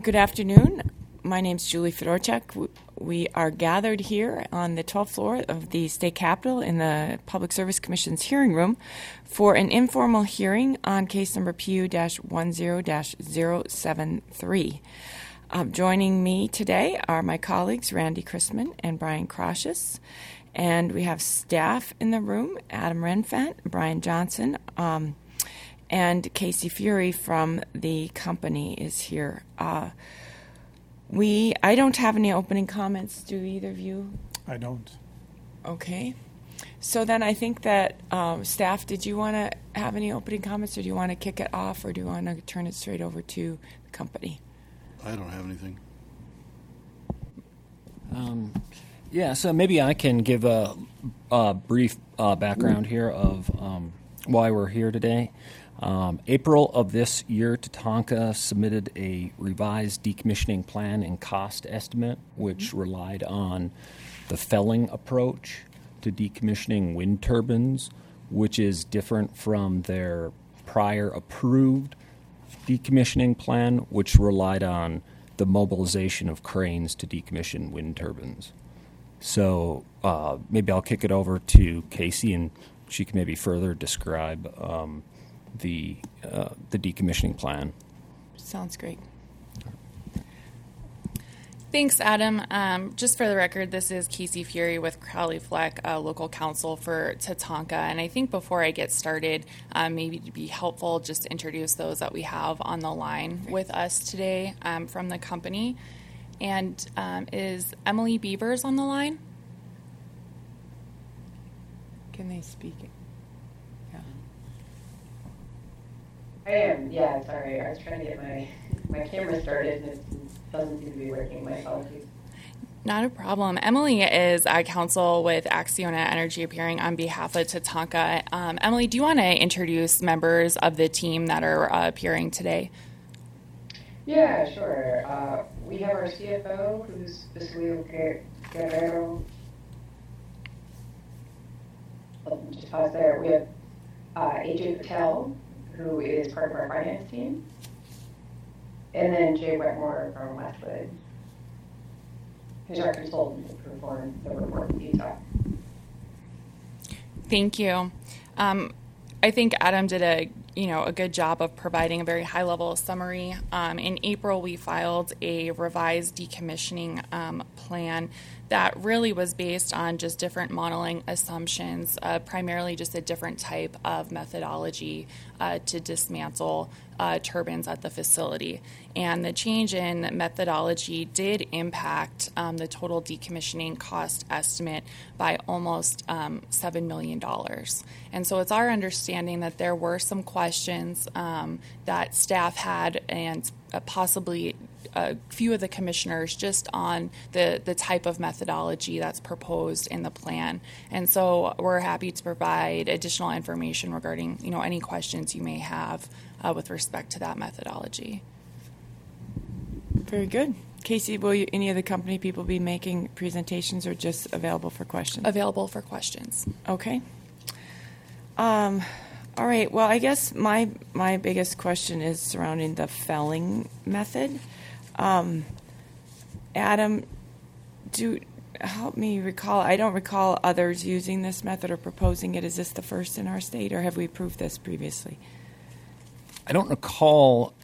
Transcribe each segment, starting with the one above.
Good afternoon. My name is Julie Fedorchak. We are gathered here on the 12th floor of the State Capitol in the Public Service Commission's hearing room for an informal hearing on case number PU-10-073. Joining me today are my colleagues Randy Chrisman and Brian Crocious, and we have staff in the room, Adam Renfant, Brian Johnson, and Casey Fury from the company is here. I don't have any opening comments. Do either of you? I don't. Okay. So then I think that staff, did you want to have any opening comments, or do you want to kick it off, or do you want to turn it straight over to the company? I don't have anything. So maybe I can give a brief background here of why we're here today. April of this year, Tatanka submitted a revised decommissioning plan and cost estimate, which relied on the felling approach to decommissioning wind turbines, which is different from their prior approved decommissioning plan, which relied on the mobilization of cranes to decommission wind turbines. So maybe I'll kick it over to Casey, and she can maybe further describe the decommissioning plan. Sounds great. Thanks, Adam. Just for the record, this is Casey Fury with Crowley Fleck, local counsel for Tatanka. And I think before I get started, maybe to be helpful, just introduce those that we have on the line with us today from the company. And is Emily Beavers on the line? Can they speak? I am, yeah, sorry. I was trying to get my camera started and it doesn't seem to be working. My apologies. Not a problem. Emily is counsel with Acciona Energy, appearing on behalf of Tatanka. Emily, do you want to introduce members of the team that are appearing today? Yeah, sure. We have our CFO, who's Basilio Guerrero. Just pause there. We have AJ Patel, who is part of our finance team, and then Jay Wetmore from Westwood, who's our consultant to perform the report in Utah. Thank you. I think Adam did a good job of providing a very high-level summary. In April, we filed a revised decommissioning plan that really was based on just different modeling assumptions, primarily just a different type of methodology to dismantle turbines at the facility. And the change in methodology did impact the total decommissioning cost estimate by almost $7 million. And so it's our understanding that there were some questions that staff had, and possibly a few of the commissioners, just on the type of methodology that's proposed in the plan. And so we're happy to provide additional information regarding any questions you may have with respect to that methodology. Very good. Casey, will any of the company people be making presentations, or just available for questions? Available for questions. Okay. All right. Well, I guess my biggest question is surrounding the felling method. Adam, help me recall. I don't recall others using this method or proposing it. Is this the first in our state, or have we approved this previously? I don't recall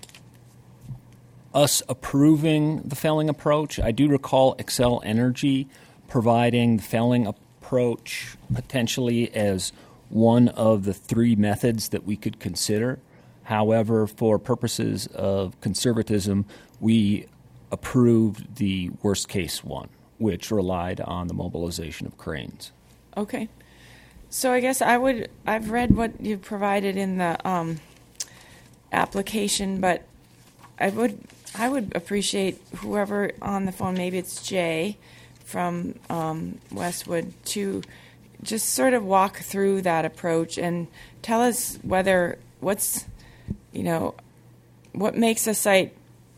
us approving the felling approach. I do recall Xcel Energy providing the felling approach potentially as one of the three methods that we could consider. However, for purposes of conservatism, we approved the worst case one, which relied on the mobilization of cranes. Okay. So I guess I've read what you provided in the application, but I would appreciate whoever on the phone, maybe it's Jay from Westwood, to just sort of walk through that approach and tell us what makes a site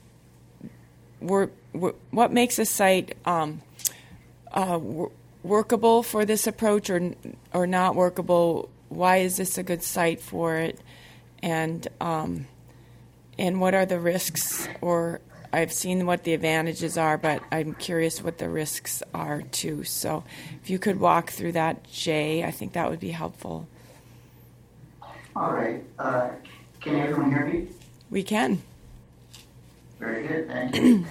workable for this approach, or not workable. Why is this a good site for it? And what are the risks or I've seen what the advantages are, but I'm curious what the risks are too. So if you could walk through that, Jay, I think that would be helpful. All right. Can everyone hear me? We can. Very good, thank you.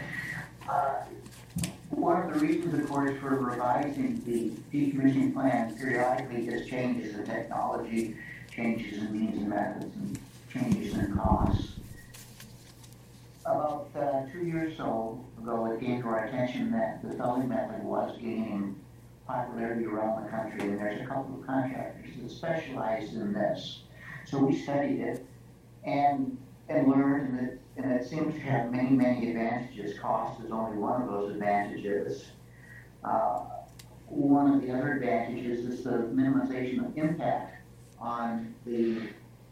One of the reasons, of course, for revising the decommissioning plan periodically is changes in technology, changes in means and methods, and changes in costs. About 2 years or so ago, it came to our attention that the felling method was gaining popularity around the country, and there's a couple of contractors that specialize in this. So we studied it and learned, and it seems to have many, many advantages. Cost is only one of those advantages. One of the other advantages is the minimization of impact on the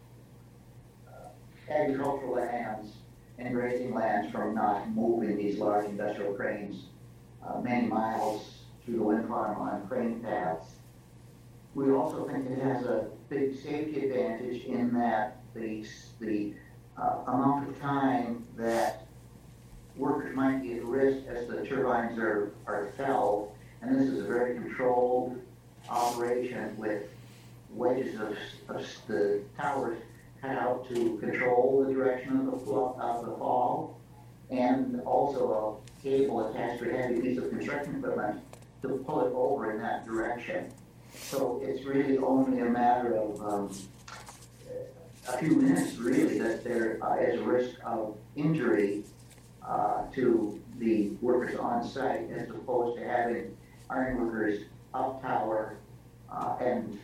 agricultural lands and grazing lands from not moving these large industrial cranes many miles through the wind farm on crane paths. We also think it has a big safety advantage in that the amount of time that workers might be at risk as the turbines are felled, and this is a very controlled operation with wedges of the towers cut out to control the direction of the fall, and also a cable attached to a heavy piece of construction equipment to pull it over in that direction. So it's really only a matter of a few minutes, really, that there is a risk of injury to the workers on site, as opposed to having iron workers up tower and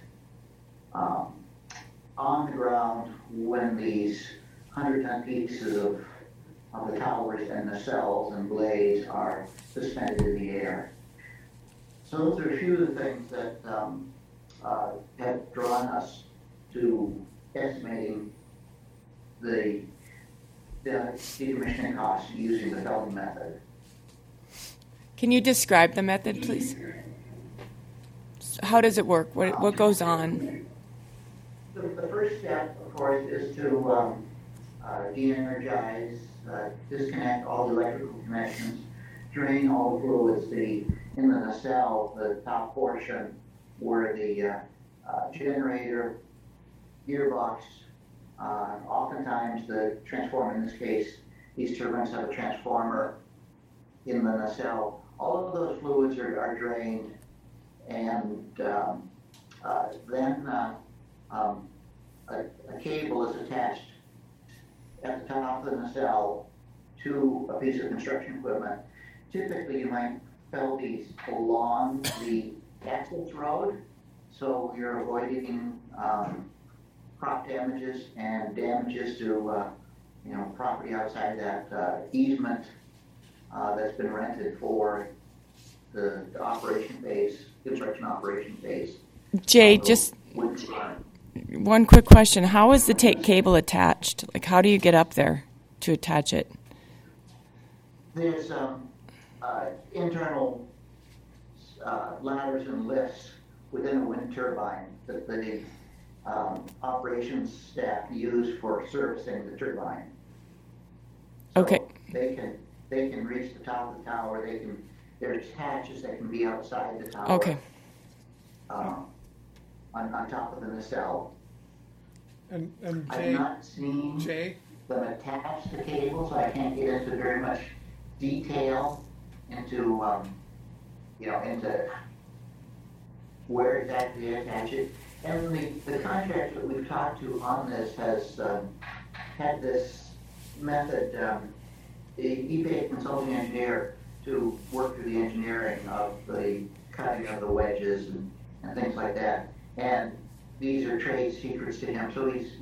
on the ground when these 100-ton pieces of the towers and the cells and blades are suspended in the air. So those are a few of the things that have drawn us to estimating the decommissioning costs using the felling method. Can you describe the method, please? How does it work? What goes on? The first step, of course, is to de-energize, disconnect all the electrical connections, drain all the fluids. In the nacelle, the top portion where the generator, gearbox, oftentimes the transformer, in this case, these turbines have a transformer in the nacelle. All of those fluids are drained, and then a cable is attached at the top of the nacelle to a piece of construction equipment. Typically, you might fell these along the access road, so you're avoiding crop damages and damages to property outside that easement that's been rented for the operation base, construction operation base. Jay, just one quick question. How is the cable attached? Like, how do you get up there to attach it? There's internal ladders and lifts within a wind turbine that the operations staff use for servicing the turbine. So okay. They can reach the top of the tower. There's hatches that can be outside the tower. Okay. On top of the nacelle. And Jay, I've not seen them attached to cables, so I can't get into very much detail into into where exactly they attach it. And the contractor that we've talked to on this has had this method, he paid a consulting engineer to work through the engineering of the cutting of the wedges and things like that. And these are trade secrets to him, so he's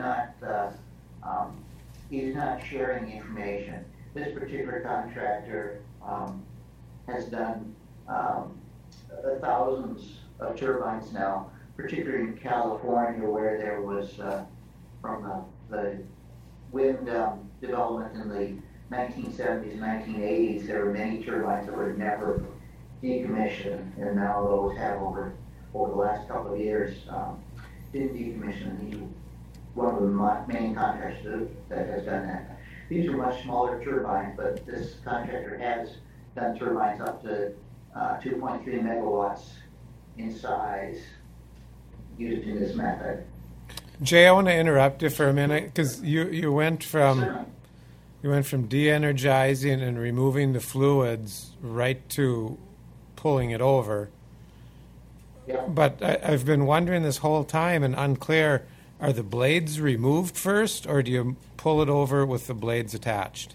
not sharing the information. This particular contractor has done thousands of turbines now, particularly in California, where there was from the wind development in the 1970s and 1980s, there were many turbines that were never decommissioned, and now those have over the last couple of years been decommissioned. He's one of the main contractors that has done that. These are much smaller turbines, but this contractor has done turbines up to 2.3 megawatts in size using this method. Jay, I want to interrupt you for a minute because you went from de-energizing and removing the fluids right to pulling it over. Yeah. But I've been wondering this whole time and unclear, are the blades removed first or do you pull it over with the blades attached?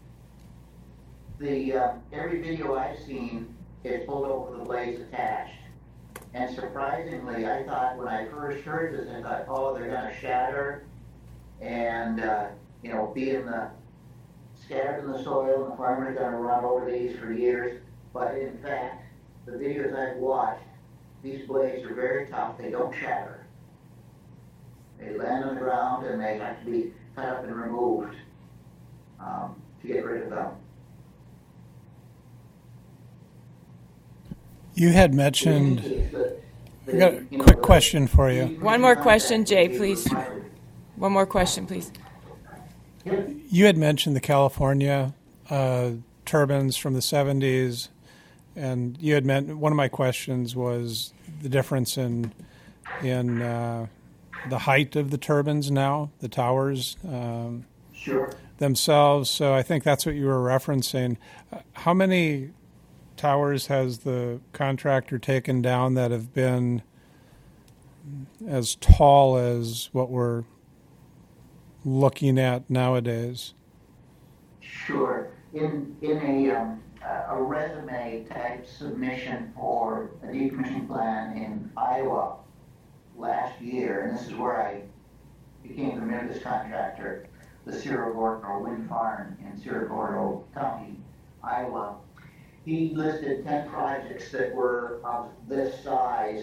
Every video I've seen is pulled over the blades attached. And surprisingly, I thought when I first heard this, I thought, oh, they're going to shatter and, be scattered in the soil, and the farmer's going to run over these for years. But in fact, the videos I've watched, these blades are very tough. They don't shatter. They land on the ground and they have to be cut up and removed to get rid of them. You had mentioned, I got a quick question for you. One more question, Jay, please. One more question, please. You had mentioned the California turbines from the 70s, and you had one of my questions was the difference in the height of the turbines now, the towers Sure. themselves. So I think that's what you were referencing. How many towers has the contractor taken down that have been as tall as what we're looking at nowadays? Sure. In a resume type submission for a decommissioning plan in Iowa last year, and this is where I became familiar with this contractor, the Cerro Gordo Wind Farm in Cerro Gordo County, Iowa. He listed 10 projects that were of this size,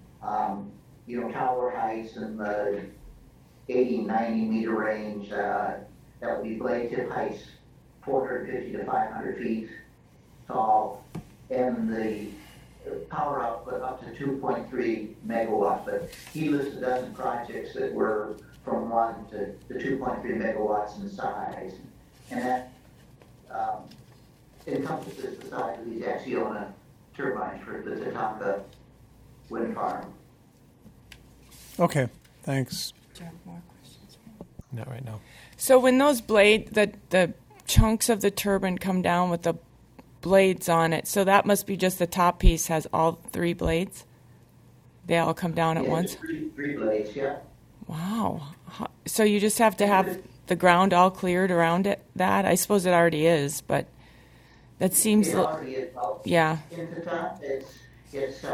tower heights in the 80, 90 meter range. That would be blade tip heights 450 to 500 feet tall, and the power output up to 2.3 megawatts. But he listed a dozen projects that were from 1 to 2.3 megawatts in size, and that encompasses the size of these Acciona turbines for the Tatanka wind farm. Okay, thanks. Do you have more questions? Not right now. So when those the chunks of the turbine come down with the blades on it, so that must be just the top piece has all 3 blades? They all come down at once? Three blades, yeah. Wow. So you just have to have the ground all cleared around it, that? I suppose it already is, but that seems... It already is. Yeah. In the top, it's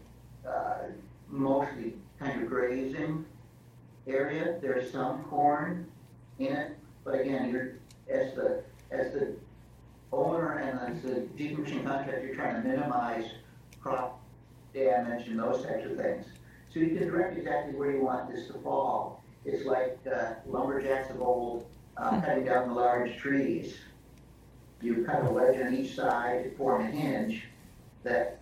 mostly kind of grazing area. There's some corn in it, but again, as the owner and as the decommissioning contractor, you're trying to minimize crop damage and those types of things. So you can direct exactly where you want this to fall. It's like lumberjacks of old cutting down the large trees. You cut a wedge on each side to form a hinge that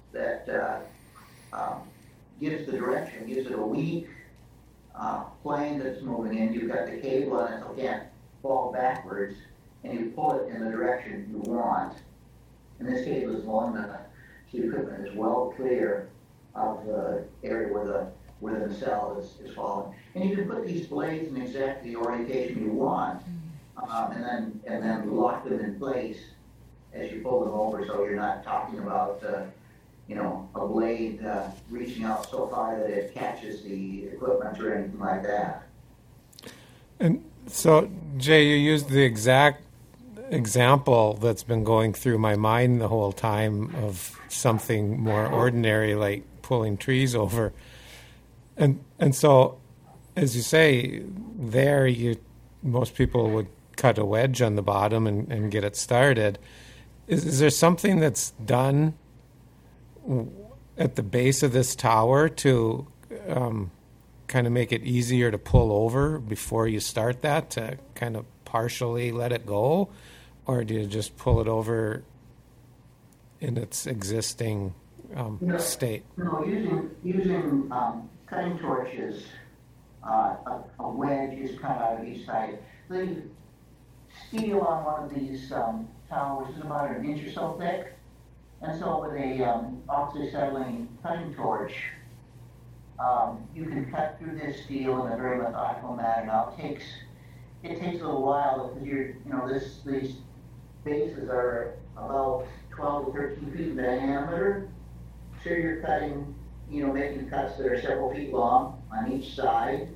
gives the direction, gives it a weak plane that's moving in. You've got the cable on it so it can't fall backwards, and you pull it in the direction you want. And this cable is long enough so the equipment is well clear of the area where the nacelle is falling. And you can put these blades in exactly the orientation you want, and then lock them in place as you pull them over, so you're not talking about a blade reaching out so far that it catches the equipment or anything like that. And so, Jay, you used the exact example that's been going through my mind the whole time of something more ordinary like pulling trees over. And so, as you say, most people would cut a wedge on the bottom and get it started. Is there something that's done at the base of this tower to kind of make it easier to pull over before you start that, to kind of partially let it go? Or do you just pull it over in its existing state? No, using cutting torches, a wedge is cut out of each side. Leave steel on one of these towers is about an inch or so thick. And so with a oxyacetylene cutting torch, you can cut through this steel in a very methodical manner. Now it takes a little while because these bases are about 12 to 13 feet in diameter. So you're cutting, making cuts that are several feet long on each side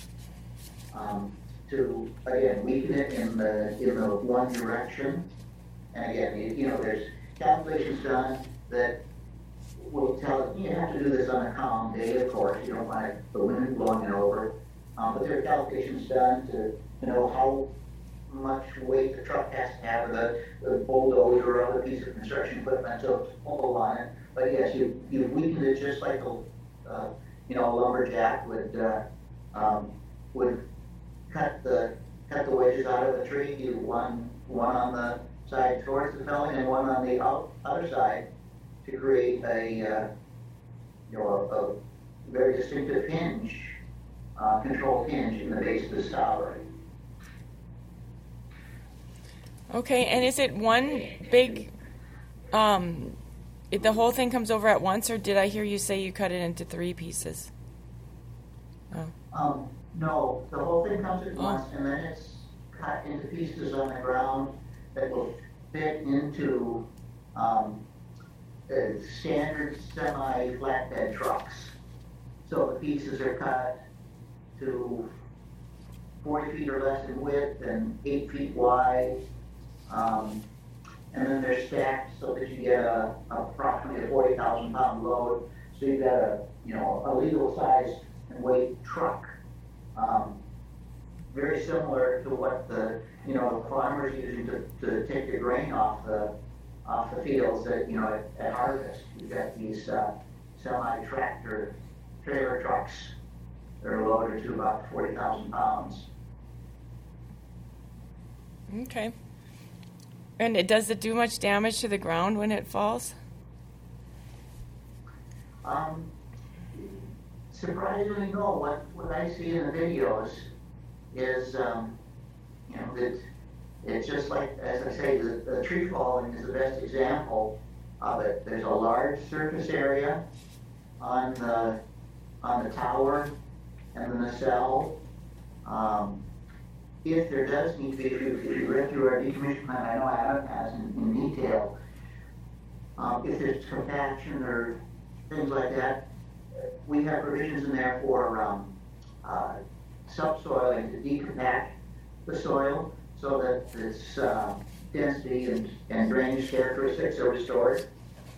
to again weaken it in the one direction. And again, there's calculations done that will tell you have to do this on a calm day, of course. You don't want the wind blowing it over. But there are calculations done to know how much weight the truck has to have, or the bulldozer or other piece of construction equipment to pull on it. But yes, you've weakened it just like a lumberjack would cut the wedges out of a tree. You one on the side towards the felling and one on the other side to create a very distinctive hinge, controlled hinge in the base of the tower. Okay, and is it one big, the whole thing comes over at once, or did I hear you say you cut it into 3 pieces? Oh. No, the whole thing comes at once, and then it's cut into pieces on the ground that will fit into standard semi-flatbed trucks. So the pieces are cut to 40 feet or less in width and 8 feet wide. And then they're stacked so that you get approximately a 40,000 pound load. So you've got a legal size and weight truck. Very similar to what the farmers using to take the grain off the fields at harvest. You've got these semi-tractor trailer trucks that are loaded to about 40,000 pounds. Okay. And does it do much damage to the ground when it falls? Surprisingly, no. What I see in the videos is, that it's just like, as I say, the tree falling is the best example of it. There's a large surface area on the tower and the nacelle. If there does need to be, if you read through our decommission plan, I know Adam has in detail, if there's compaction or things like that, we have provisions in there for subsoil and to decompact the soil so that its density and drainage characteristics are restored.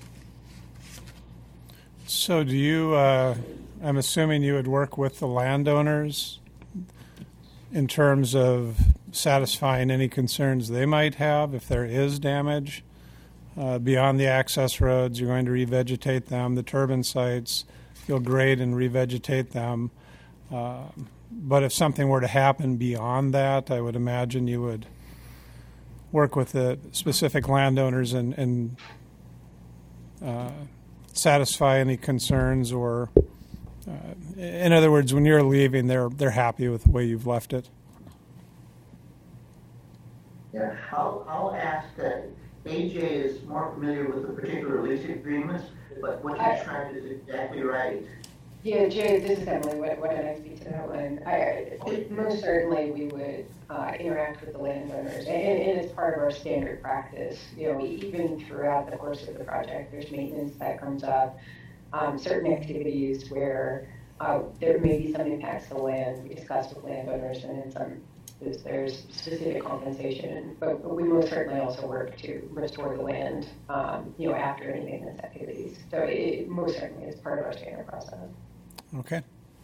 So do you, I'm assuming you would work with the landowners in terms of satisfying any concerns they might have if there is damage beyond the access roads. You're going to revegetate them, the turbine sites, you'll grade and revegetate them. But if something were to happen beyond that, I would imagine you would work with the specific landowners and satisfy any concerns, or in other words, when you're leaving, they're happy with the way you've left it. Yeah, I'll ask that AJ is more familiar with the particular lease agreements, but what you described is exactly right. Yeah, Jay, this is Emily. What did I speak to that one? Most certainly we would interact with the landowners, and it's part of our standard practice. Even throughout the course of the project, there's maintenance that comes up, certain activities where there may be some impacts to the land. We discuss with landowners, and in some there's specific compensation, but we most certainly also work to restore the land, after any maintenance activities. So it most certainly is part of our standard process. Okay.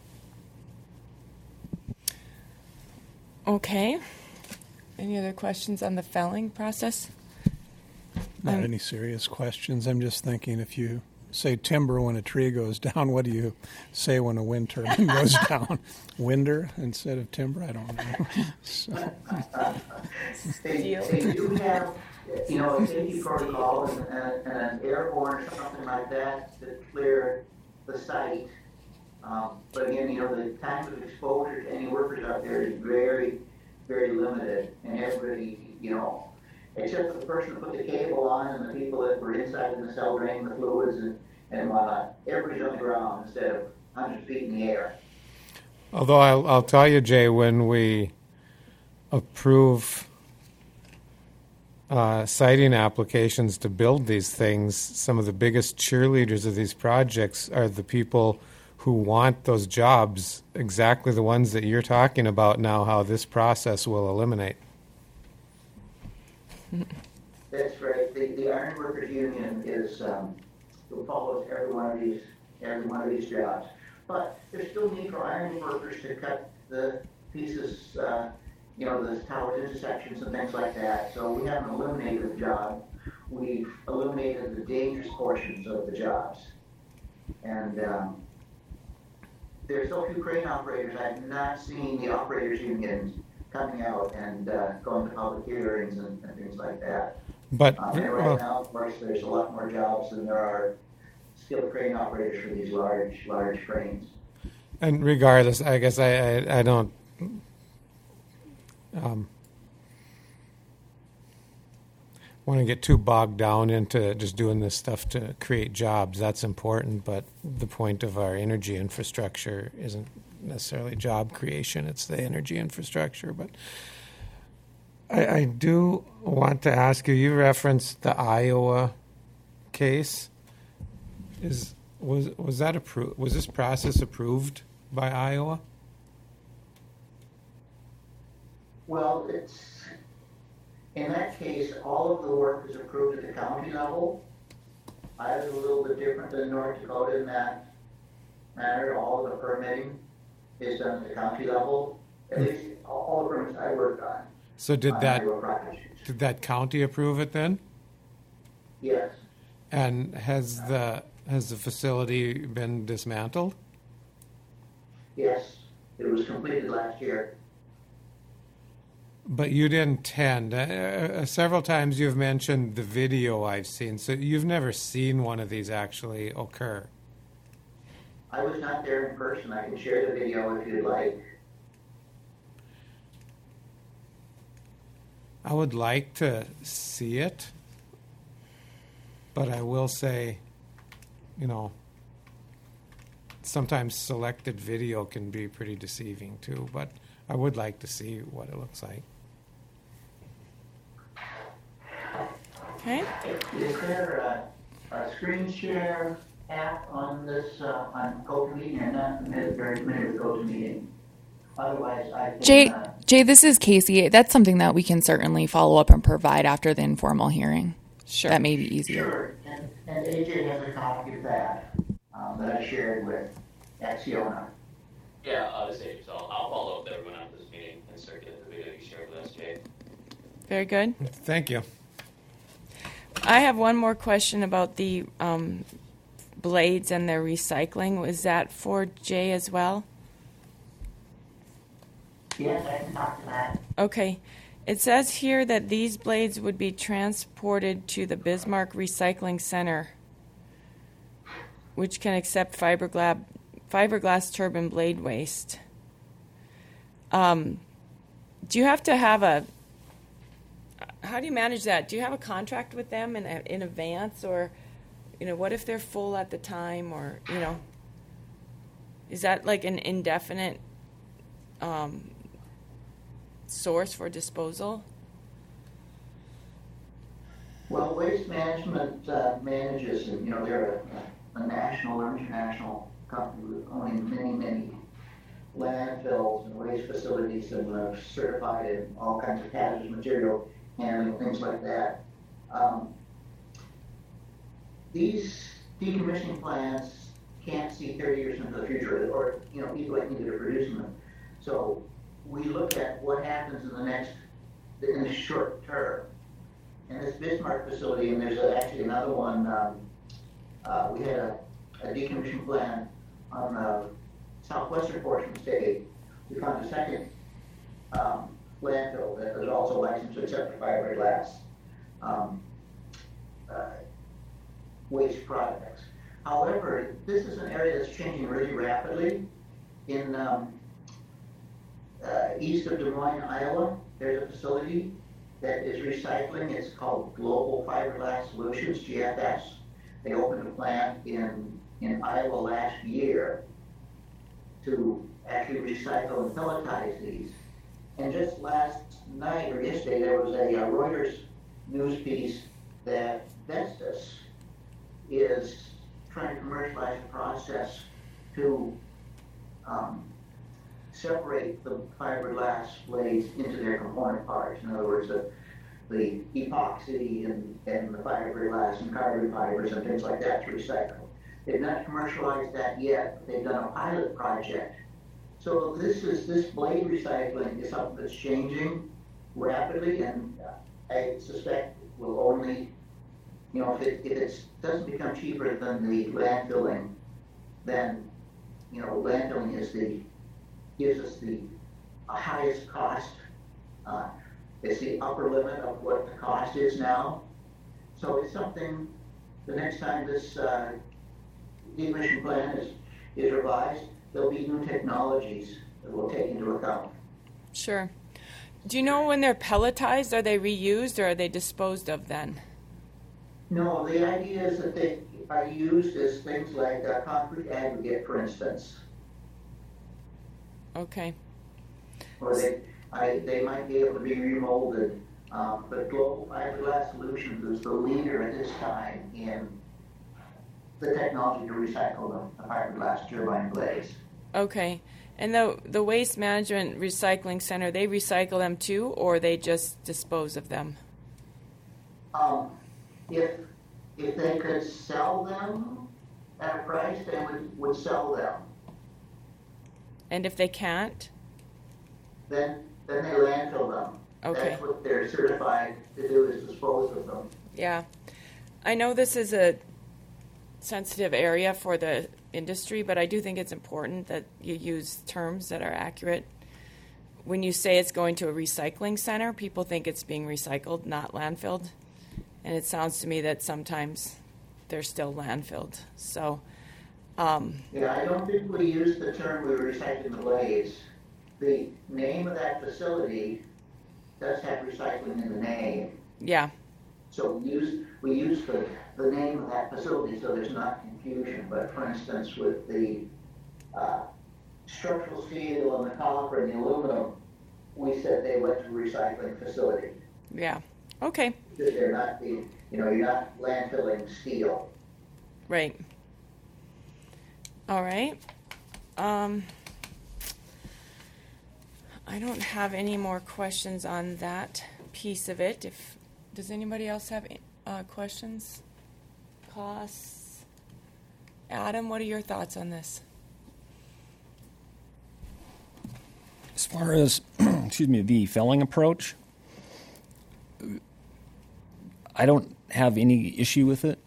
Okay. Any other questions on the felling process? Not any serious questions. I'm just thinking, if you say timber when a tree goes down, what do you say when a wind turbine goes down? Winder instead of timber? I don't know. So. They do have, a safety protocol and an airborne or something like that to clear the site. But again, the time of exposure to any workers out there is very, very limited, and everybody, except for the person who put the cable on and the people that were inside in the cell draining the fluids and whatnot. Everybody's on the ground instead of 100 feet in the air. Although I'll tell you, Jay, when we approve siting applications to build these things, some of the biggest cheerleaders of these projects are the people who want those jobs, exactly the ones that you're talking about now, how this process will eliminate. That's right. The Iron Workers Union is who follows every one of these jobs. But there's still need for iron workers to cut the pieces, the towers intersections and things like that. So we haven't eliminated the job. We've eliminated the dangerous portions of the jobs. And there's still a few crane operators. I've not seen the operators unions coming out and going to public hearings and things like that. But and right now, of course, there's a lot more jobs than there are skilled crane operators for these large cranes. And regardless, I guess I don't want to get too bogged down into just doing this stuff to create jobs. That's important, but the point of our energy infrastructure isn't necessarily job creation. It's the energy infrastructure. But I do want to ask you, you referenced the Iowa case. Was that approved? Was this process approved by Iowa? Well, in that case, all of the work is approved at the county level. Iowa's a little bit different than North Dakota in that matter. All of the permitting is done at the county level. At least all the permits I worked on. So did that county approve it then? Yes. And has the facility been dismantled? Yes, it was completed last year. But you didn't tend. Several times you've mentioned the video I've seen, so you've never seen one of these actually occur. I was not there in person. I can share the video if you'd like. I would like to see it, but I will say, sometimes selected video can be pretty deceiving too, but I would like to see what it looks like. Okay. Is there a screen share app on this, on GoToMeeting? I'm not very familiar with GoToMeeting. Otherwise, I think... Jay, this is Casey. That's something that we can certainly follow up and provide after the informal hearing. Sure. That may be easier. Sure, and AJ has a copy of that that I shared with Acciona. Yeah, the same. So I'll follow up with everyone after this meeting and circulate the video you shared with us, Jay. Very good. Thank you. I have one more question about the blades and their recycling. Was that for Jay as well? Yes, I can talk to that. Okay. It says here that these blades would be transported to the Bismarck Recycling Center, which can accept fiberglass turbine blade waste. Do you have to have how do you manage that? Do you have a contract with them in advance, or, what if they're full at the time, or, is that like an indefinite source for disposal? Well, Waste Management manages, they're a national or international company with owning many landfills and waste facilities and certified in all kinds of hazardous material handling, things like that. These decommissioning plants can't see 30 years into the future, or people like me that are producing them. So we look at what happens in the short term. In this Bismarck facility, and there's actually another one, we had a decommissioning plant on the southwestern portion of the state. We found a second landfill that was also licensed to accept fiberglass waste products. However, this is an area that's changing really rapidly. In east of Des Moines, Iowa, there's a facility that is recycling. It's called Global Fiberglass Solutions, GFS. They opened a plant in Iowa last year to actually recycle and pelletize these. And just last night or yesterday, there was a Reuters news piece that Vestas is trying to commercialize the process to separate the fiberglass blades into their component parts. In other words, the epoxy and the fiberglass and carbon fibers and things like that to recycle. They've not commercialized that yet, but they've done a pilot project. So this blade recycling is something that's changing rapidly, and I suspect will only, if it doesn't become cheaper than the landfilling, then landfilling gives us the highest cost. It's the upper limit of what the cost is now. So it's something, the next time this decommission plan is revised, there'll be new technologies that we'll take into account. Sure. Do you know when they're pelletized, are they reused or are they disposed of then? No, the idea is that they are used as things like concrete aggregate, for instance. Okay. Or they might be able to be remolded. But Global Fiberglass Solutions is the leader at this time in the technology to recycle the fiberglass turbine blades. Okay. And the Waste Management Recycling Center, they recycle them too, or they just dispose of them? If they could sell them at a price, they would sell them. And if they can't? Then they landfill them. Okay. That's what they're certified to do, is dispose of them. Yeah. I know this is a sensitive area for the industry, but I do think it's important that you use terms that are accurate. When you say it's going to a recycling center, people think it's being recycled, not landfilled. And it sounds to me that sometimes they're still landfilled. So, yeah, I don't think we use the term we were recycling the blades. The name of that facility does have recycling in the name. Yeah. So we use the name of that facility so there's not confusion. But for instance, with the structural steel and the copper and the aluminum, we said they went to a recycling facility. Yeah. Okay. Because they're not you're not landfilling steel. Right. All right. I don't have any more questions on that piece of it. Does anybody else have questions? Costs? Adam, what are your thoughts on this? As far as, the felling approach, I don't have any issue with it.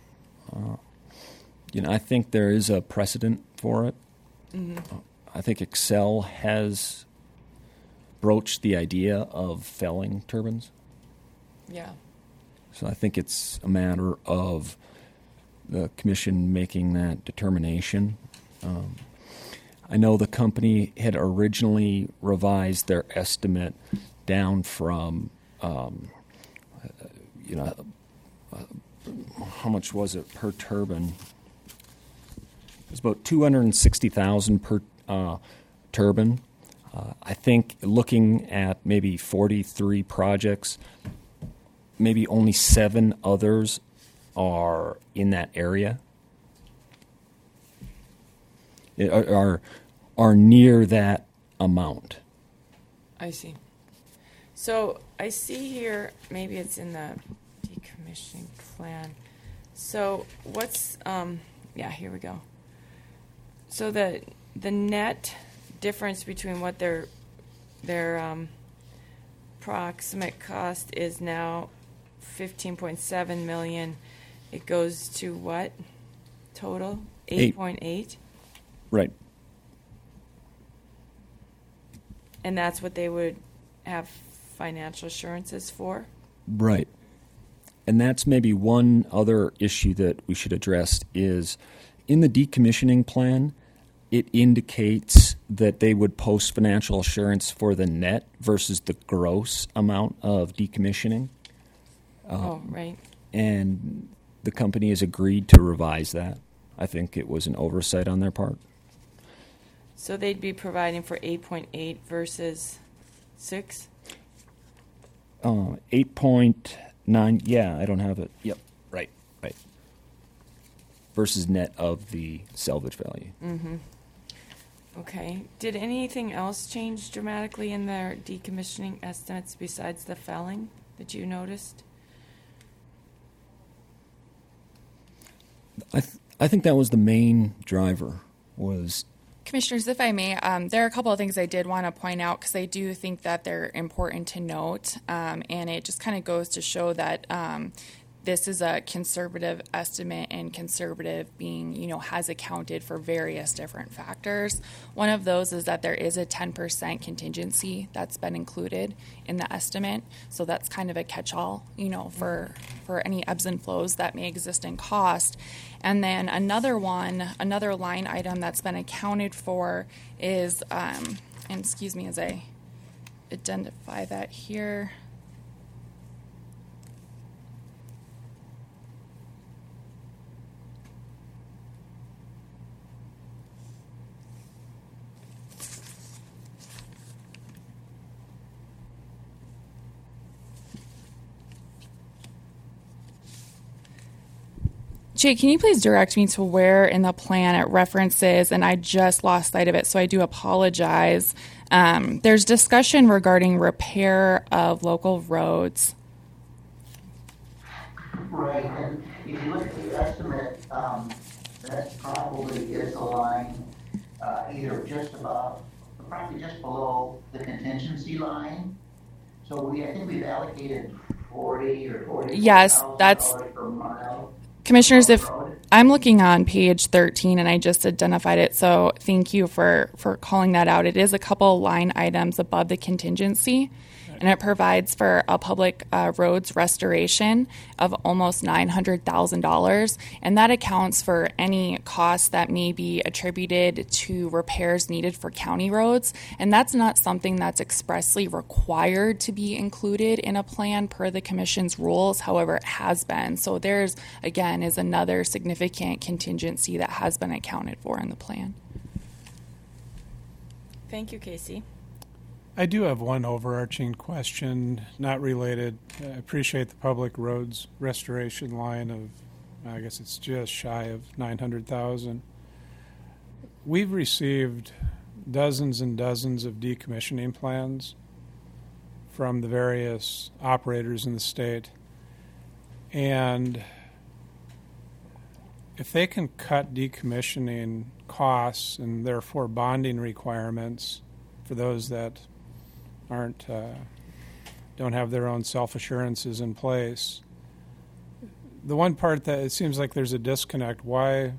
I think there is a precedent for it. Mm-hmm. I think Excel has broached the idea of felling turbines. Yeah. So I think it's a matter of the commission making that determination. I know the company had originally revised their estimate down from, how much was it per turbine? It was about $260,000 per turbine. I think looking at maybe 43 projects, maybe only 7 others are in that area. Are near that amount. I see. So I see here, maybe it's in the decommissioning plan. So what's, here we go. So the net difference between what their approximate cost is now $15.7 million. It goes to what total? 8.8. Right. And that's what they would have financial assurances for? Right. And that's maybe one other issue that we should address is in the decommissioning plan, it indicates that they would post financial assurance for the net versus the gross amount of decommissioning. Oh, right. And the company has agreed to revise that. I think it was an oversight on their part. So they'd be providing for 8.8 versus 6? 8.9, yeah, I don't have it. Yep, right. Versus net of the salvage value. Mm-hmm. Okay. Did anything else change dramatically in their decommissioning estimates besides the felling that you noticed? I think that was the main driver. Was Commissioners, if I may, there are a couple of things I did want to point out because I do think that they're important to note, and it just kind of goes to show that this is a conservative estimate, and conservative being, has accounted for various different factors. One of those is that there is a 10% contingency that's been included in the estimate, so that's kind of a catch-all, for any ebbs and flows that may exist in cost. And then another line item that's been accounted for is, and excuse me as I identify that here. Jay, can you please direct me to where in the plan it references, and I just lost sight of it, so I do apologize. There's discussion regarding repair of local roads. Right, and if you look at the estimate, that probably is a line either just above, probably just below the contingency line. So I think we've allocated 40 or 40. Yes, that's per mile. Commissioners, if I'm looking on page 13 and I just identified it, so thank you for calling that out. It is a couple line items above the contingency, and it provides for a public roads restoration of almost $900,000, and that accounts for any costs that may be attributed to repairs needed for county roads, and that's not something that's expressly required to be included in a plan per the Commission's rules. However, it has been. So there's, again, is another significant contingency that has been accounted for in the plan. Thank you, Casey. I do have one overarching question, not related. I appreciate the public roads restoration line of, I guess it's just shy of 900,000. We've received dozens and dozens of decommissioning plans from the various operators in the state. And if they can cut decommissioning costs and therefore bonding requirements for those that don't have their own self-assurances in place. The one part that it seems like there's a disconnect, why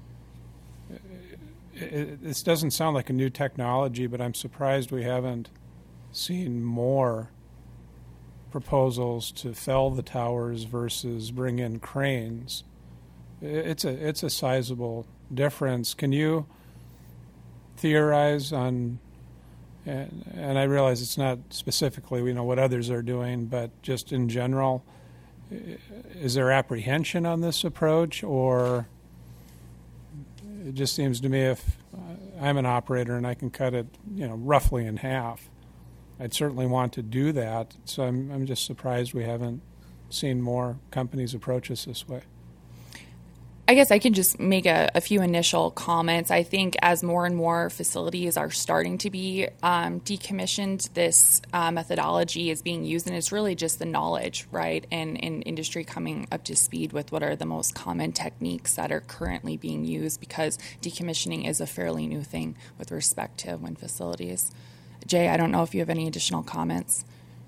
this doesn't sound like a new technology, but I'm surprised we haven't seen more proposals to fell the towers versus bring in cranes. It's a sizable difference. Can you theorize on, and I realize it's not specifically what others are doing, but just in general, is there apprehension on this approach, or it just seems to me if I'm an operator and I can cut it roughly in half, I'd certainly want to do that. So I'm just surprised we haven't seen more companies approach us this way. I guess I can just make a few initial comments. I think as more and more facilities are starting to be decommissioned, this methodology is being used, and it's really just the knowledge, right, and industry coming up to speed with what are the most common techniques that are currently being used, because decommissioning is a fairly new thing with respect to wind facilities. Jay, I don't know if you have any additional comments.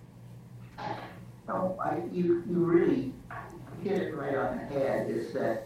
No, you really hit it right on the head, is that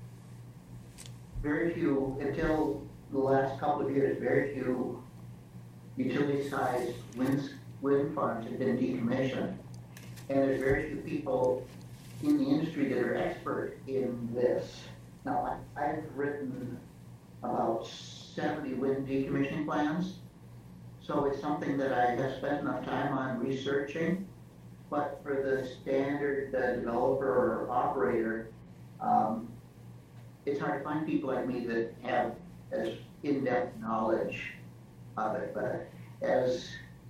very few, until the last couple of years, very few utility-sized wind farms have been decommissioned. And there's very few people in the industry that are expert in this. Now, I've written about 70 wind decommissioning plans. So it's something that I have spent enough time on researching. But for the standard developer or operator, it's hard to find people like me that have as in-depth knowledge of it. But as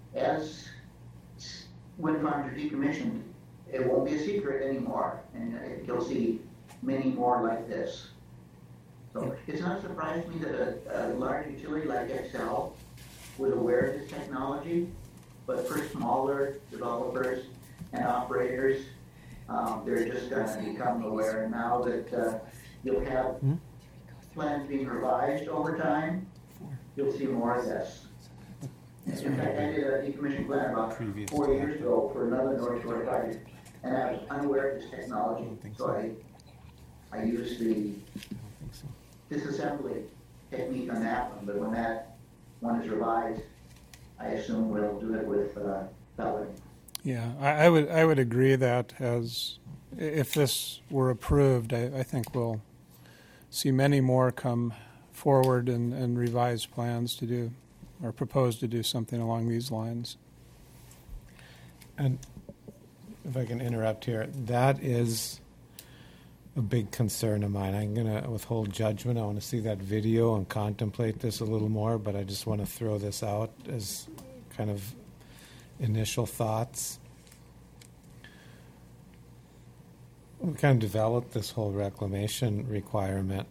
wind farms are decommissioned, it won't be a secret anymore, and you'll see many more like this. So it's not a surprise to me that a large utility like Xcel was aware of this technology, but for smaller developers and operators, they're just going to become aware. And now that you'll have plans being revised over time, you'll see more of this. In fact, I did a decommissioning plan about 4 years ago for another North Shore project, and I was unaware of this technology, so I used the disassembly technique on that one, but when that one is revised, I assume we'll do it with pelleting. Yeah, I would agree that as if this were approved, I think we'll see many more come forward and revise plans to do or propose to do something along these lines. And if I can interrupt here, that is a big concern of mine. I'm going to withhold judgment. I want to see that video and contemplate this a little more, but I just want to throw this out as kind of initial thoughts. We kind of developed this whole reclamation requirement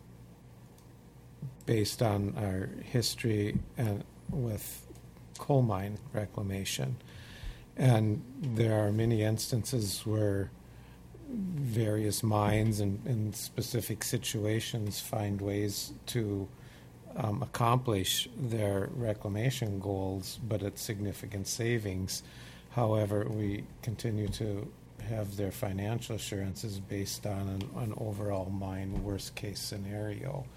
based on our history and with coal mine reclamation. And there are many instances where various mines in specific situations find ways to accomplish their reclamation goals, but at significant savings. However, we continue to have their financial assurances based on an overall mine worst-case scenario.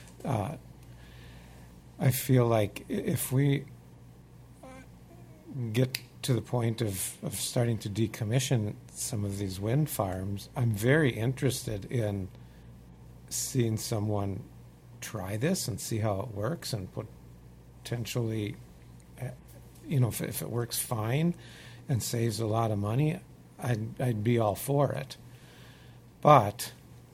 I feel like if we get to the point of starting to decommission some of these wind farms, I'm very interested in seeing someone try this and see how it works, and potentially, if it works fine and saves a lot of money, I'd be all for it. But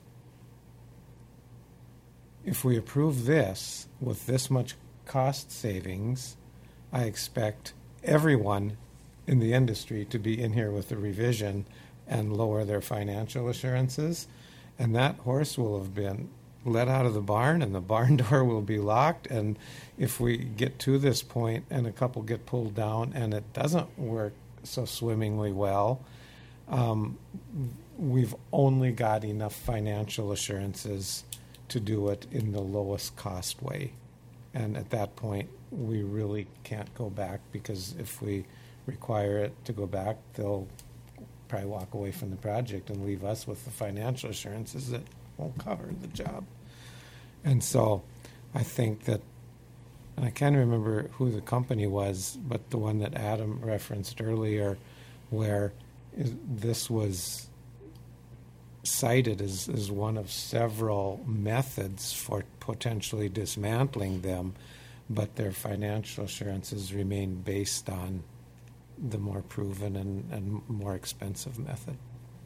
if we approve this with this much cost savings, I expect everyone in the industry to be in here with a revision and lower their financial assurances, and that horse will have been let out of the barn, and the barn door will be locked. And if we get to this point and a couple get pulled down and it doesn't work so swimmingly well, we've only got enough financial assurances to do it in the lowest cost way. And at that point, we really can't go back, because if we require it to go back, they'll probably walk away from the project and leave us with the financial assurances that won't cover the job. And so I think that, and I can't remember who the company was, but the one that Adam referenced earlier, where this was cited as one of several methods for potentially dismantling them, but their financial assurances remain based on the more proven and more expensive method.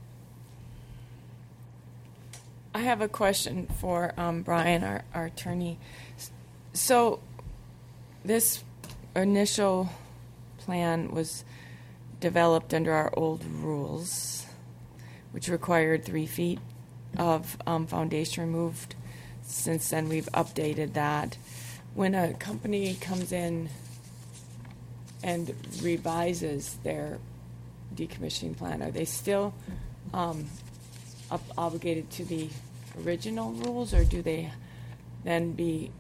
I have a question for Brian, our attorney. So this initial plan was developed under our old rules, which required 3 feet of foundation removed. Since then, we've updated that. When a company comes in and revises their decommissioning plan, are they still obligated to the original rules, or do they then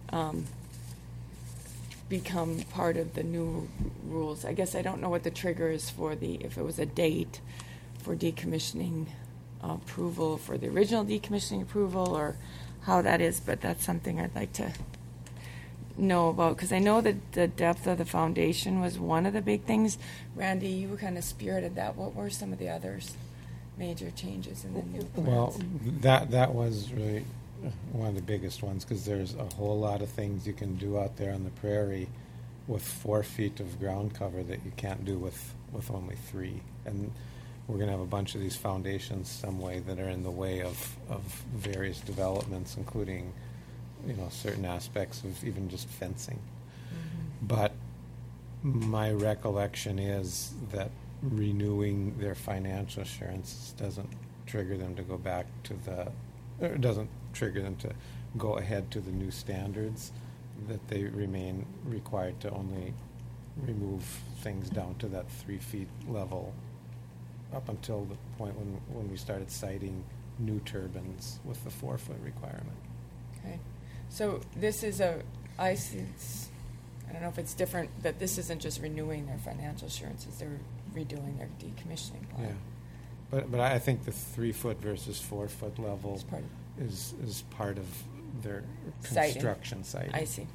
become part of the new rules? I guess I don't know what the trigger is for if it was a date for decommissioning approval for the original decommissioning approval, or how that is, but that's something I'd like to know about, because I know that the depth of the foundation was one of the big things. Randy, you kind of spearheaded that. What were some of the others major changes in the new plans? Well, that was really one of the biggest ones, because there's a whole lot of things you can do out there on the prairie with 4 feet of ground cover that you can't do with only 3. And we're going to have a bunch of these foundations some way that are in the way of various developments, including, certain aspects of even just fencing. Mm-hmm. But my recollection is that renewing their financial assurance doesn't trigger them to go back to doesn't trigger them to go ahead to the new standards, that they remain required to only remove things down to that 3 feet level up until the point when we started citing new turbines with the 4-foot requirement. Okay. So this is I don't know if it's different, that this isn't just renewing their financial assurances, they're redoing their decommissioning plan. Yeah. But I think the 3-foot versus 4-foot level is part of their construction citing. I see.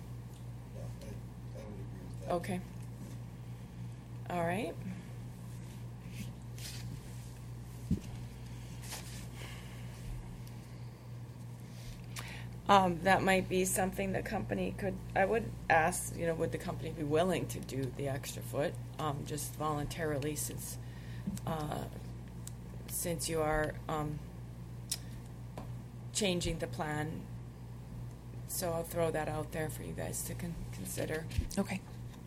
Okay. All right. That might be something the company could, I would ask, would the company be willing to do the extra foot, just voluntarily, since you are changing the plan. So I'll throw that out there for you guys to consider. Okay.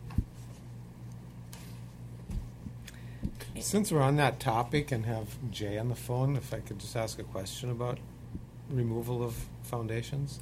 Since we're on that topic and have Jay on the phone, if I could just ask a question about removal of foundations.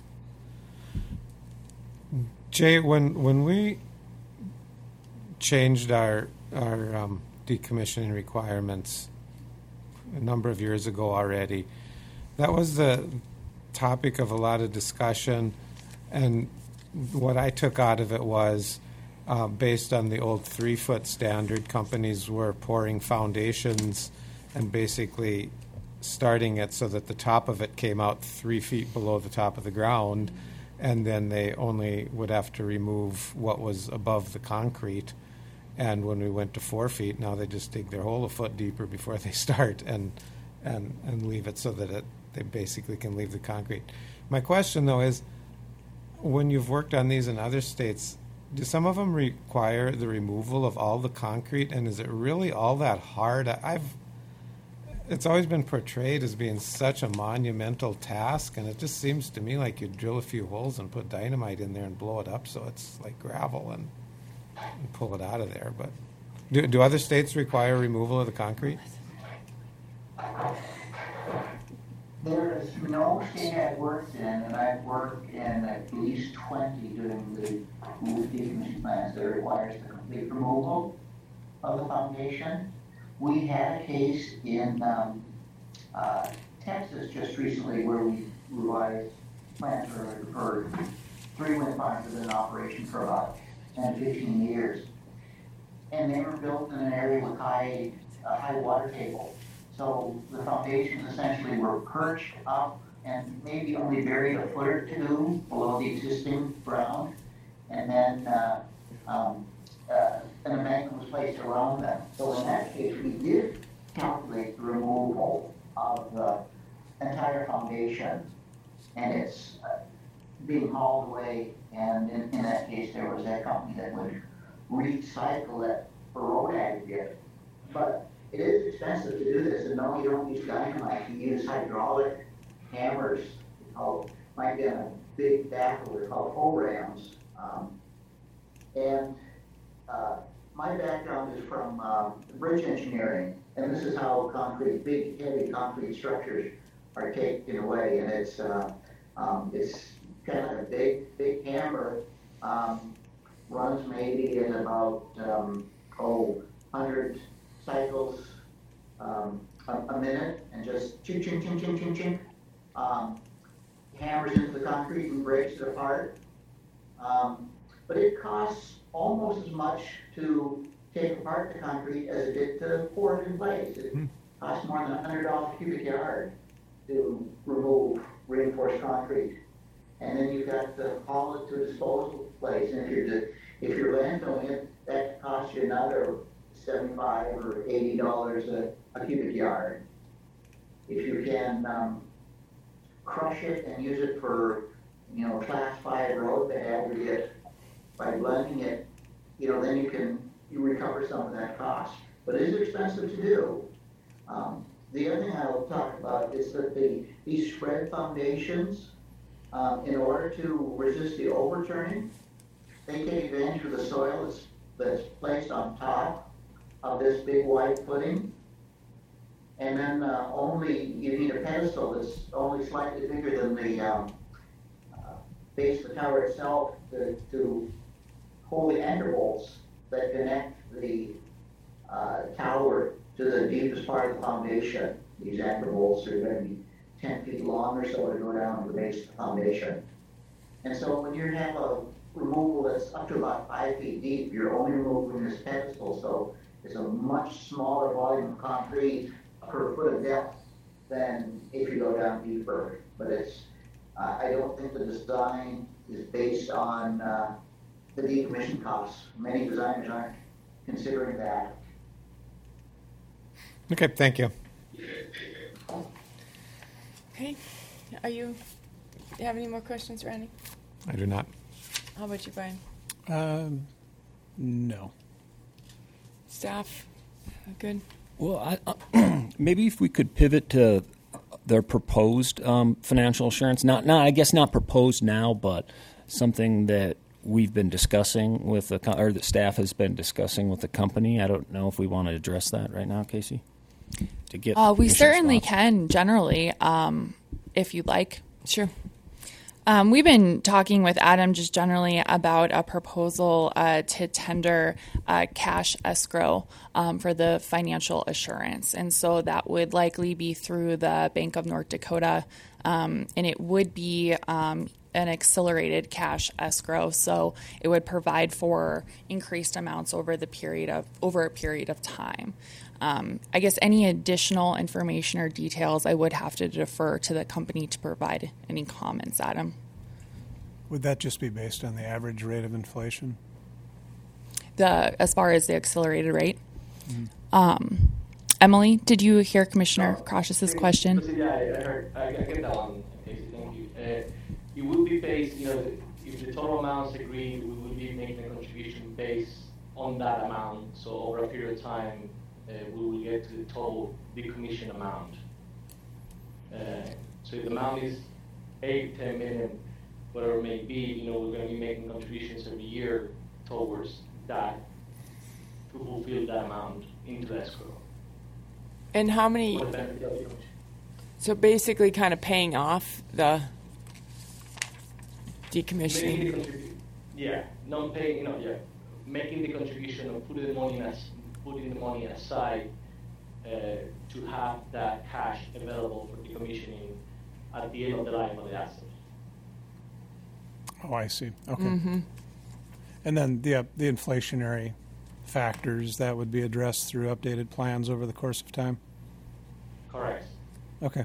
Jay, when we changed our decommissioning requirements a number of years ago already, that was the topic of a lot of discussion, and what I took out of it was, based on the old 3-foot standard, companies were pouring foundations and basically starting it so that the top of it came out 3 feet below the top of the ground, and then they only would have to remove what was above the concrete. And when we went to 4 feet, now they just dig their hole a foot deeper before they start and leave it so that they basically can leave the concrete. My question, though, is when you've worked on these in other states, do some of them require the removal of all the concrete, and is it really all that hard? It's always been portrayed as being such a monumental task, and it just seems to me like you drill a few holes and put dynamite in there and blow it up so it's like gravel and pull it out of there. But do other states require removal of the concrete? There is no state I've worked in, and I've worked in at least 20 doing the decommissioning plans that requires the complete removal of the foundation. We had a case in Texas just recently where we revised plans for 3 wind farms that have been in operation for about 10 to 15 years. And they were built in an area with high water table. So the foundations essentially were perched up and maybe only buried a foot or 2 below the existing ground. And then an embankment was placed around them. So in that case, we did calculate the removal of the entire foundation, and it's being hauled away. And in that case, there was a company that would recycle it for road aggregate. But it is expensive to do this, and no, you don't use dynamite. You use hydraulic hammers. Might be on a big backhoe called O-rams. My background is from bridge engineering, and this is how big, heavy concrete structures are taken away. And it's kind of a big hammer, runs maybe at about 100 cycles a minute, and just ching, ching, ching, ching, ching, ching, hammers into the concrete and breaks it apart. But it costs almost as much to take apart the concrete as it did to pour it in place. It costs more than $100 a cubic yard to remove reinforced concrete. And then you've got to haul it to a disposal place. And if you're landfilling it, that costs you another $75 or $80 a cubic yard. If you can crush it and use it for, class 5 road to aggregate by blending it, then you recover some of that cost. But it is expensive to do. The other thing I'll talk about is that these spread foundations, in order to resist the overturning, they take advantage of the soil that's placed on top of this big wide footing. And then you need a pedestal that's only slightly bigger than the base of the tower itself to hold the anchor bolts that connect the tower to the deepest part of the foundation. These anchor bolts are going to be 10 feet long or so to go down to the base of the foundation. And so when you have a removal that's up to about 5 feet deep, you're only removing this pedestal, so it's a much smaller volume of concrete per foot of depth than if you go down deeper. But I don't think the design is based on the decommission costs. Many designers aren't considering that. Okay, thank you. Okay. Do you have any more questions, Randy? I do not. How about you, Brian? No. Staff? Good? Well, maybe if we could pivot to their proposed financial assurance. I guess not proposed now, but something that we've been discussing with or that staff has been discussing with the company. I don't know if we want to address that right now, Casey. To get we certainly thoughts. can generally, if you'd like. Sure. We've been talking with Adam just generally about a proposal to tender cash escrow for the financial assurance. And so that would likely be through the Bank of North Dakota, and it would be an accelerated cash escrow. So it would provide for increased amounts over a period of time. I guess any additional information or details I would have to defer to the company to provide any comments, Adam. Would that just be based on the average rate of inflation? As far as the accelerated rate? Mm-hmm. Emily, did you hear Commissioner Crosh's question? Yeah, I heard. I get that one, Casey. Thank you. It will be based, if the total amounts agreed, we will be making a contribution based on that amount. So over a period of time, we will get to the total decommission amount. So if the amount is 8, 10 million, whatever it may be, we're going to be making contributions every year towards that to fulfill that amount into the escrow. And how many? So basically, kind of paying off the decommissioning. Not paying. Making the contribution or putting the money aside to have that cash available for decommissioning at the end of the life of the asset. Oh, I see. Okay. Mm-hmm. And then the inflationary factors that would be addressed through updated plans over the course of time? Correct. Okay.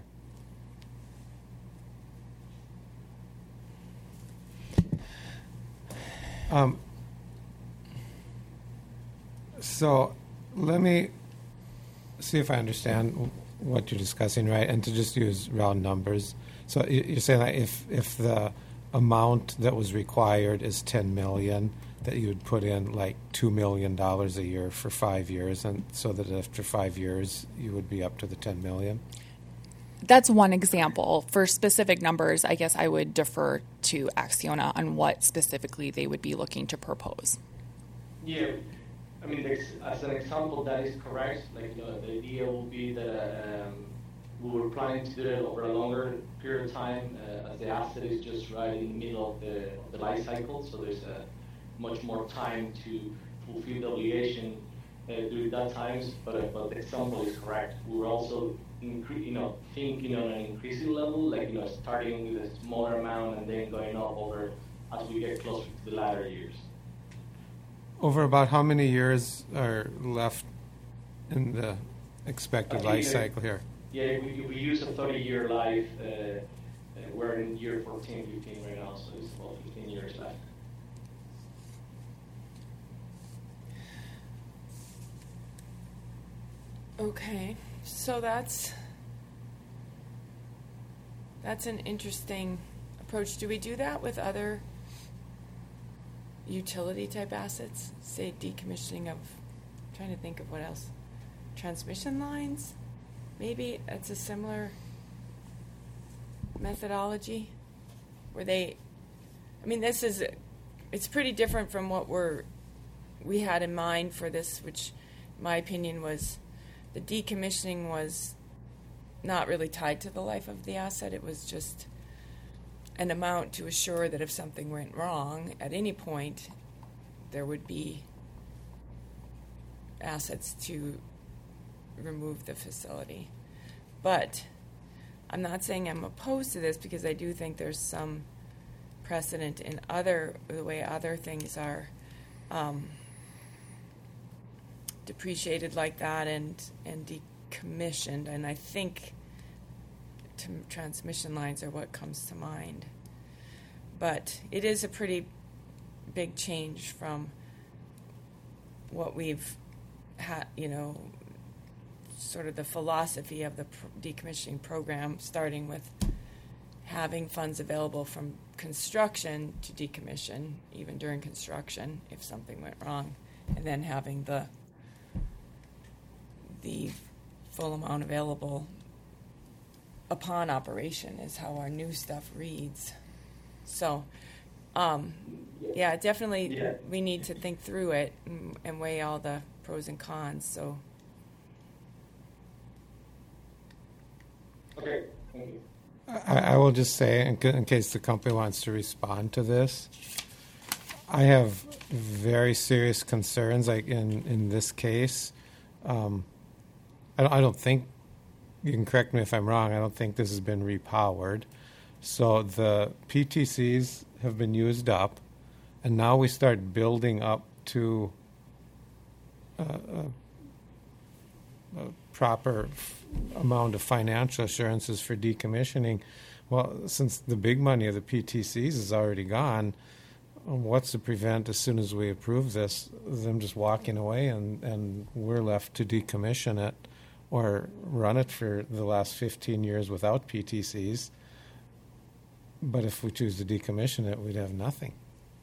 So let me see if I understand what you're discussing, right? And to just use round numbers. So you're saying that if the amount that was required is $10 million, that you would put in like $2 million a year for 5 years, and so that after 5 years you would be up to the $10 million? That's one example. For specific numbers, I guess I would defer to Acciona on what specifically they would be looking to propose. Yeah, I mean, as an example, that is correct. Like, the idea will be that we were planning to do it over a longer period of time, as the asset is just right in the middle of the life cycle. So there's much more time to fulfill the obligation during that time. But the example is correct. We were also thinking on an increasing level, like starting with a smaller amount and then going up over as we get closer to the latter years. Over about how many years are left in the expected life cycle here? Yeah, we use a 30-year life. We're in year 14, 15 right now, so it's about 15 years left. Okay, so that's That's an interesting approach. Do we do that with other utility type assets? Say decommissioning of, I'm trying to think of what else. Transmission lines? Maybe it's a similar methodology where they, I mean, it's pretty different from what we had in mind for this, which in my opinion was the decommissioning was not really tied to the life of the asset. It was just an amount to assure that if something went wrong at any point, there would be assets to remove the facility. But I'm not saying I'm opposed to this, because I do think there's some precedent in the way other things are depreciated like that and decommissioned, and I think transmission lines are what comes to mind. But it is a pretty big change from what we've had, sort of the philosophy of the decommissioning program, starting with having funds available from construction to decommission, even during construction, if something went wrong, and then having the full amount available upon operation is how our new stuff reads. So, definitely we need to think through it and weigh all the pros and cons. So. Okay, thank you. I will just say, in case the company wants to respond to this, I have very serious concerns. Like in this case, I don't think, you can correct me if I'm wrong, I don't think this has been repowered. So the PTCs have been used up, and now we start building up to a proper amount of financial assurances for decommissioning. Well, since the big money of the PTCs is already gone, what's to prevent, as soon as we approve this, them just walking away and we're left to decommission it or run it for the last 15 years without PTCs? But if we choose to decommission it, we'd have nothing.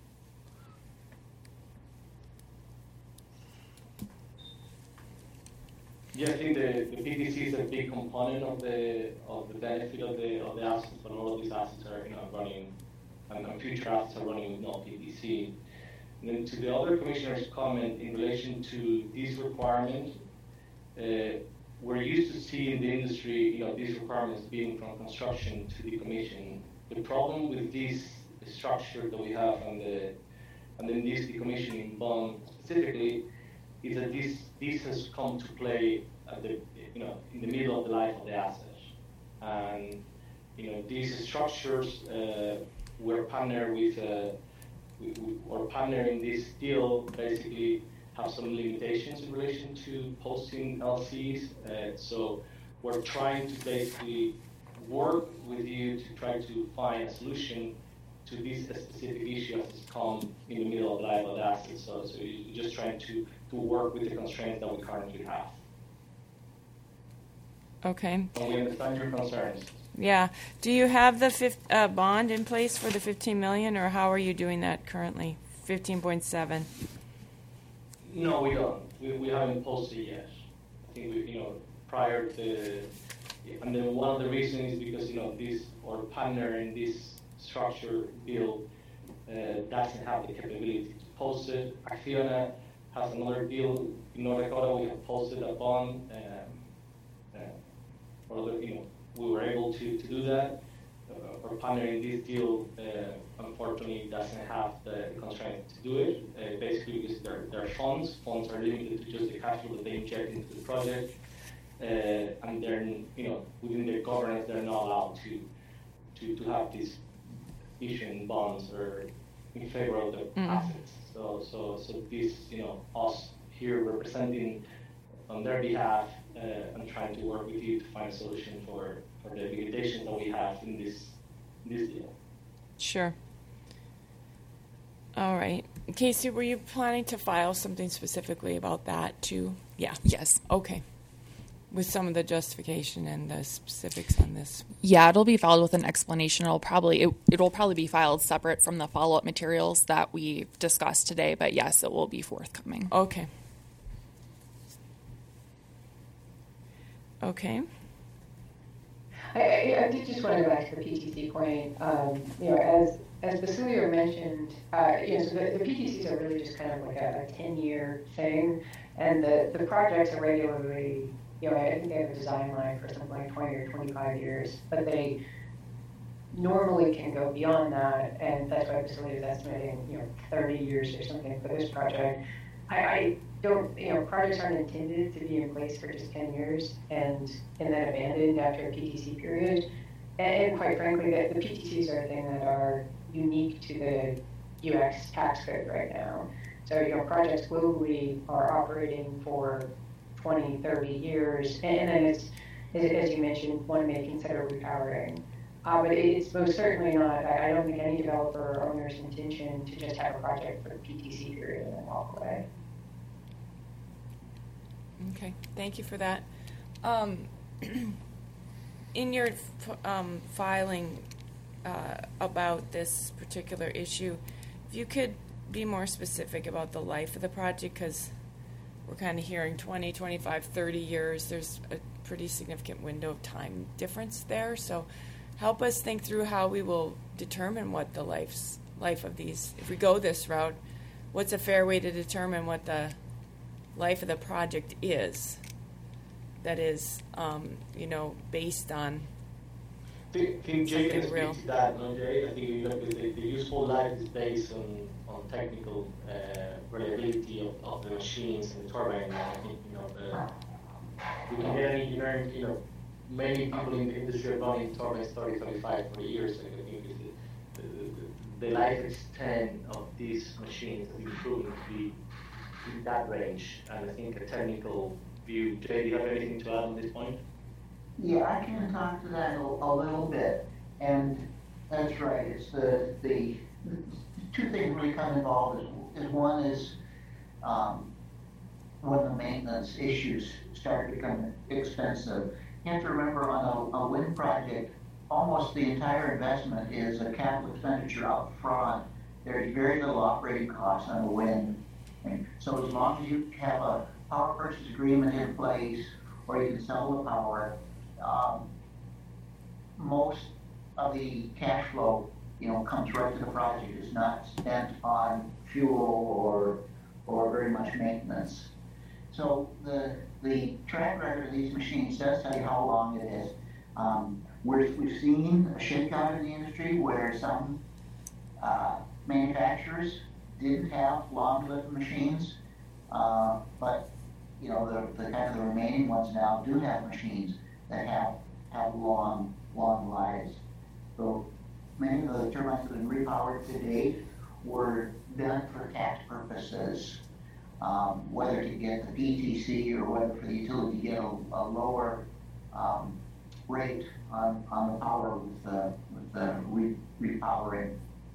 Yeah, I think the PTC is a big component of the benefit of the assets, but a lot of these assets are running, and future assets are running with no PTC. And then to the other commissioner's comment in relation to these requirements, we're used to seeing the industry, these requirements being from construction to decommission. The problem with this structure that we have and then this decommissioning bond specifically is that this has come to play at in the middle of the life of the asset. And these structures we're partnered with our partner in this deal basically have some limitations in relation to posting LCs. So we're trying to basically work with you to try to find a solution to this specific issue as it's come in the middle of the life of the asset. So you're just trying to work with the constraints that we currently have. Okay. And we understand your concerns. Yeah. Do you have the bond in place for the $15 million, or how are you doing that currently? 15.7. No, we don't. We haven't posted yet. I think we, prior to, and then one of the reasons is because this our partner in this structure deal doesn't have the capability to post it. Acciona has another deal in North Dakota. We have posted a bond. We were able to do that. Our partner in this deal, unfortunately, doesn't have the constraint to do it. Basically, because their funds are limited to just the cash flow that they inject into the project, and they're, within their governance, they're not allowed to have this issuing bonds or in favor of the assets. So this, us here representing on their behalf and trying to work with you to find a solution for the limitations that we have in this deal. Sure. All right. Casey, were you planning to file something specifically about that too? Yeah. Yes. Okay. with some of the justification and the specifics on this. Yeah, it'll be filed with an explanation. It'll probably be filed separate from the follow-up materials that we discussed today, but yes, it will be forthcoming. Okay. Okay. I did just want to go back to the PTC point. As Basilio mentioned, so the PTCs are really just kind of like a 10-year thing, and the projects are regularly, I think they have a design line for something like 20 or 25 years, but they normally can go beyond that, and that's why Basilio is estimating, 30 years or something for this project. I don't, projects aren't intended to be in place for just 10 years and then abandoned after a PTC period. And quite frankly, the PTCs are a thing that are unique to the UX tax code right now. So, projects globally are operating for 20, 30 years. And then it's, as you mentioned, one may consider repowering. But it's most certainly not, I don't think any developer or owner's intention to just have a project for the PTC period and then walk away. Okay, thank you for that. In your filing about this particular issue, if you could be more specific about the life of the project, because we're kind of hearing 20, 25, 30 years. There's a pretty significant window of time difference there. So help us think through how we will determine what the life of these, if we go this route, what's a fair way to determine what the life of the project is that is, based on I think Jay can real. speak to that, no, Jay? I think the useful life is based on technical reliability of the machines and the turbine. I think, we can get an engineering, many people in the industry are running turbines 30, 35, 40 years. I think the life extent of these machines is improving to be in that range. And I think a technical view. Jay, do you have anything to add on this point? Yeah, I can talk to that a little bit, and that's right. It's the two things really come involved. Is one is when the maintenance issues start to become expensive. You have to remember on a wind project, almost the entire investment is a capital expenditure up front. There's very little operating costs on the wind. And so as long as you have a power purchase agreement in place, or you can sell the power, most of the cash flow, comes right to the project. It's not spent on fuel or very much maintenance. So the track record of these machines does tell you how long it is. We've seen a shakeout in the industry where some manufacturers didn't have long-lived machines, but the remaining ones now do have machines that have long lives. So many of the turbines that have been repowered to date were done for tax purposes, whether to get the PTC or whether for the utility to get a lower rate on the power with the repowering.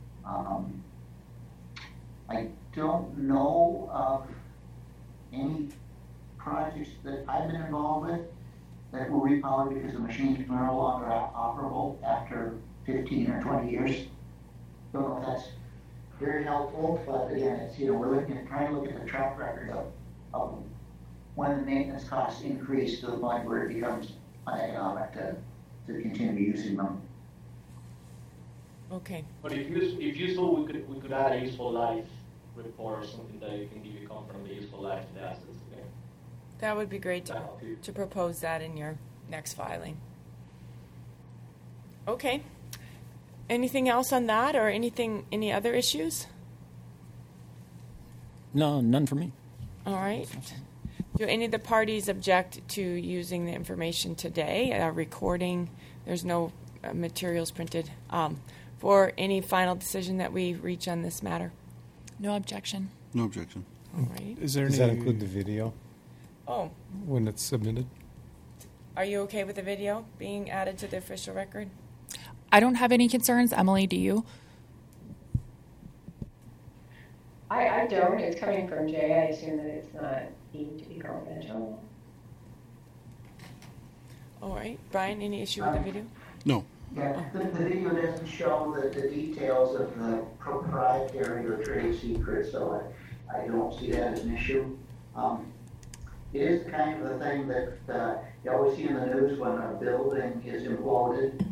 I don't know of any projects that I've been involved with that were repowered because the machines were no longer operable after 15 or 20 years. Don't know if that's very helpful, but again, it's, we're trying to look at the track record of when the maintenance costs increase to the point where it becomes uneconomic to continue using them. Okay. But if useful, we could add a useful life report or something that you can give you comfort on the useful life of the assets. Okay? That would be great to propose that in your next filing. Okay. Anything else on that, or any other issues? No, none for me. All right. Do any of the parties object to using the information today, recording? There's no materials printed for any final decision that we reach on this matter. No objection. No objection. All right. Is there Does any? that include the video Oh, when it's submitted? are you okay with the video being added to the official record? I don't have any concerns. Emily, do you? I don't. It's coming from Jay. I assume that it's not deemed to be confidential. All right. Brian, any issue with the video? No. Yeah, the video doesn't show the details of the proprietary or trade secrets, so I don't see that as an issue. It is kind of the thing that you always see in the news when a building is imploded.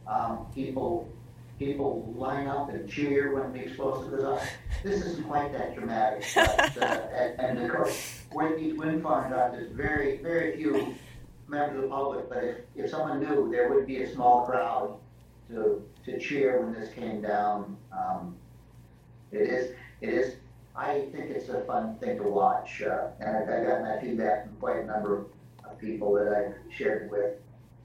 People line up and cheer when the explosive goes off. This isn't quite that dramatic, but, and of course, where these wind farms are, there's very, very few members of the public, but if someone knew, there would be a small crowd to cheer when this came down. It is. I think it's a fun thing to watch, and I've gotten that feedback from quite a number of people that I've shared it with.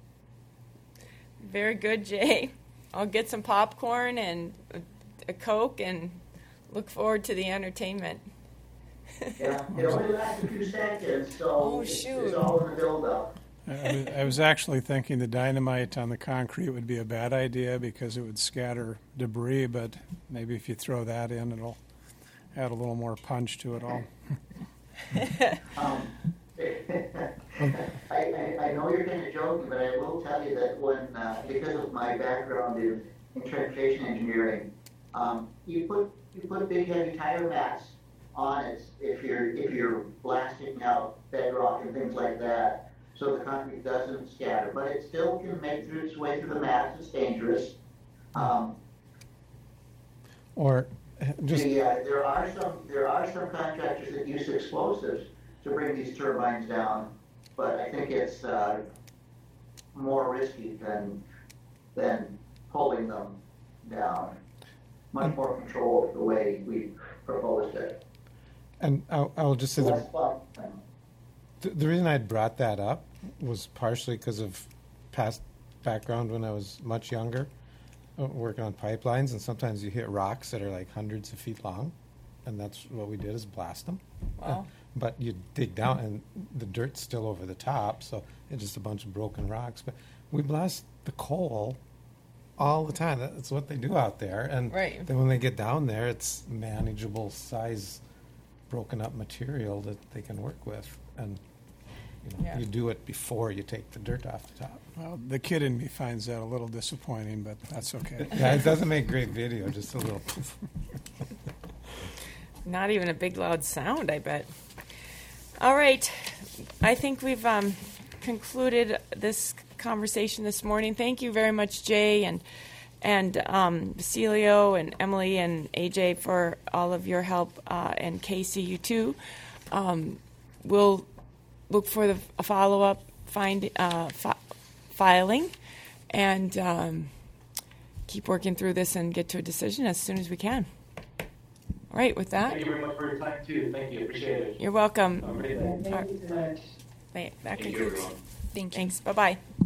Very good, Jay. I'll get some popcorn and a Coke and look forward to the entertainment. Yeah, it only lasts a few seconds, so it's all in the build-up. I was actually thinking the dynamite on the concrete would be a bad idea because it would scatter debris, but maybe if you throw that in, it'll add a little more punch to it all. I know you're kind of joking, but I will tell you that when, because of my background in transportation engineering, you put big heavy tire mats on it if you're blasting out bedrock and things like that, so the concrete doesn't scatter, but it still can make its way through the mats. It's dangerous. Or just there are some contractors that use explosives to bring these turbines down, but I think it's more risky than pulling them down. Much more controlled the way we proposed it. And I'll just say Less fun. the reason I brought that up was partially because of past background when I was much younger, working on pipelines, and sometimes you hit rocks that are like hundreds of feet long, and that's what we did is blast them. Wow. But you dig down, and the dirt's still over the top, so it's just a bunch of broken rocks. But we blast the coal all the time. That's what they do out there. And Right. then when they get down there, it's manageable size, broken up material that they can work with. And Yeah. you do it before you take the dirt off the top. Well, the kid in me finds that a little disappointing, but that's okay. Yeah, it doesn't make great video, just a little poof. Not even a big loud sound, I bet. All right. I think we've concluded this conversation this morning. Thank you very much, Jay and Basilio and Emily and AJ for all of your help, and Casey, you too. We'll look for the follow-up filing and keep working through this and get to a decision as soon as we can. All right, with that. Thank you very much for your time, too. Thank you. Appreciate it. You're welcome. Have a great day. Thank you so much. That Thank you, concludes. everyone. Thank you. Thanks. Bye-bye.